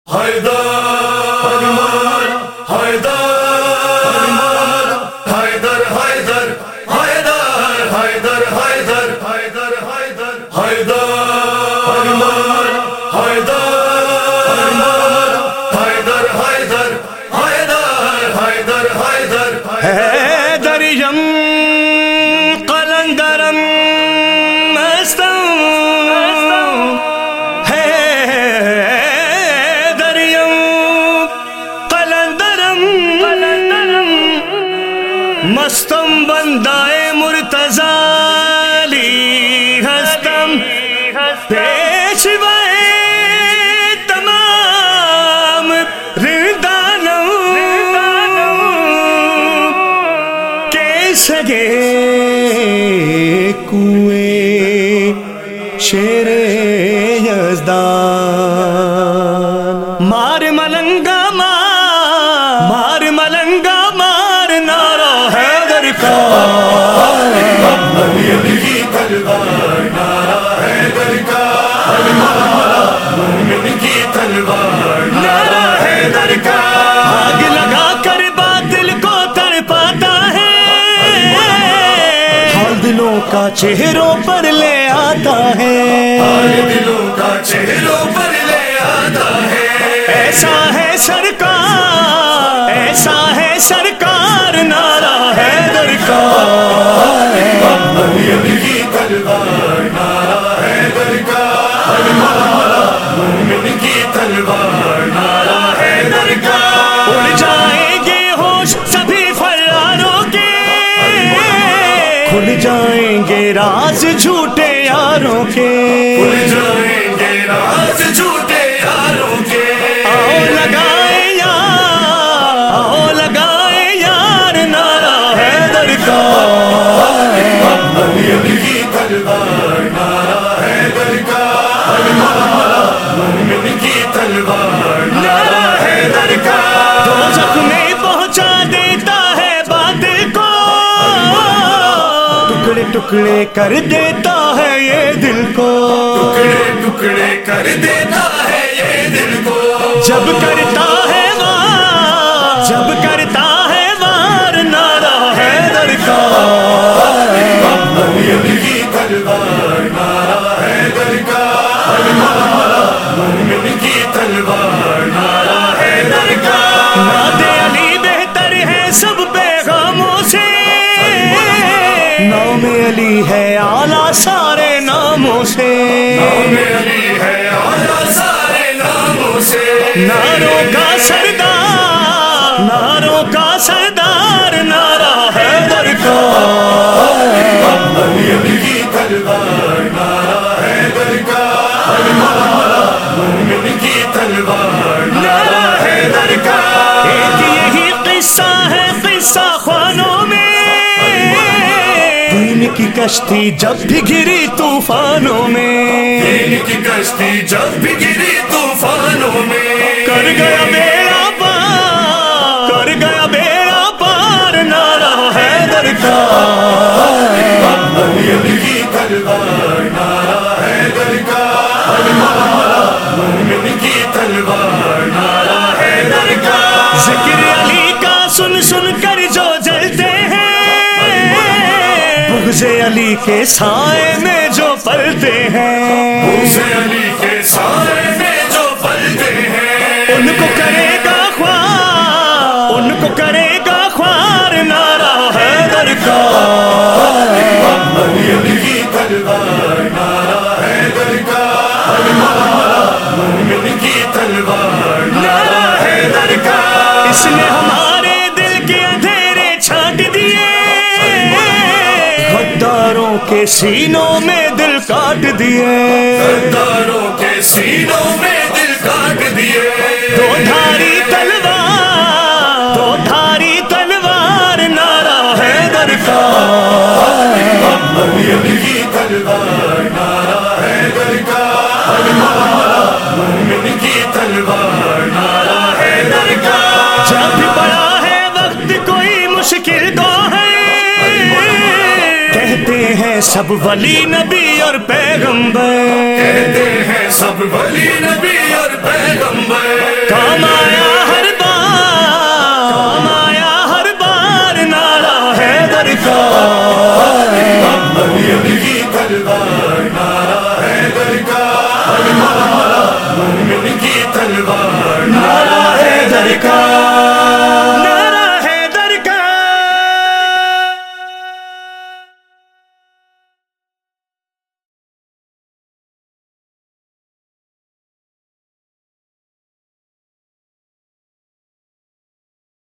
حیدر حیدر حیدر حیدر حیدر حیدر حیدر حیدر حیدر حیدر حیدریم قلندرم مستم حیدریم قلندرم مستم بندائے مرتضی ہستم پیشوائے تمام رندانم کے سگے کوئے شیر یزدان مار ملنگا مار ملنگا مار نعرہ حیدر کا آگ لگا کر باطل کو تڑپاتا ہے حال دلوں کا چہروں پر لے آتا ہے دلوں کا چہروں پر لے آتا ہے ایسا ہے سرکار ایسا ہے سرکار نعرہ حیدر کا اڑ جائیں گے ہوش سبھی فراروں کے کھل جائیں گے راز جھوٹے یاروں کے کھل جائیں گے راز جھوٹے یاروں کے آؤ لگائیں یار آؤ لگائیں یار نعرہ حیدر کا دوزخ میں پہنچا دیتا ہے باطل کو ٹکڑے ٹکڑے کر دیتا ہے یہ دل کو ٹکڑے ٹکڑے کر دیتا ہے یہ دل کو جب کرتا ہے وار جب کرتا ہے وار نعرہ حیدر کا نعت علی بہتر ہے سب پیغاموں سے نام علی ہے اعلیٰ سارے ناموں سے نام علی ہے اعلیٰ سارے ناموں سے ناروں کا سردار ناروں کا سردار نعرہ حیدر کا ایک یہی قصہ ہے قصہ خوانوں میں دین کی کشتی جب بھی گری طوفانوں میں دین کی کشتی جب بھی گری طوفانوں میں کر گیا بیڑا پار کر گیا بیڑا پار نعرہ حیدر کا ذکر علی کا سن سن کر جو جلتے ہیں بغض علی کے سائے میں جو پلتے ہیں بغض علی کے سائے میں جو پلتے ہیں ان کو کرے گا خوار ان کو کرے گا خوار نعرہ حیدر کا اس نے ہمارے دل کے اندھیرے چھانٹ دیے غداروں کے سینوں میں دل کاٹ دیے غداروں کے سینوں میں دل کاٹ دیے دو دھاری تلوار نعرہ حیدر کا جب پڑا ہے وقت کوئی مشکل کو ہے کہتے ہیں سب ولی نبی اور پیغمبر کہتے ہیں سب ولی نبی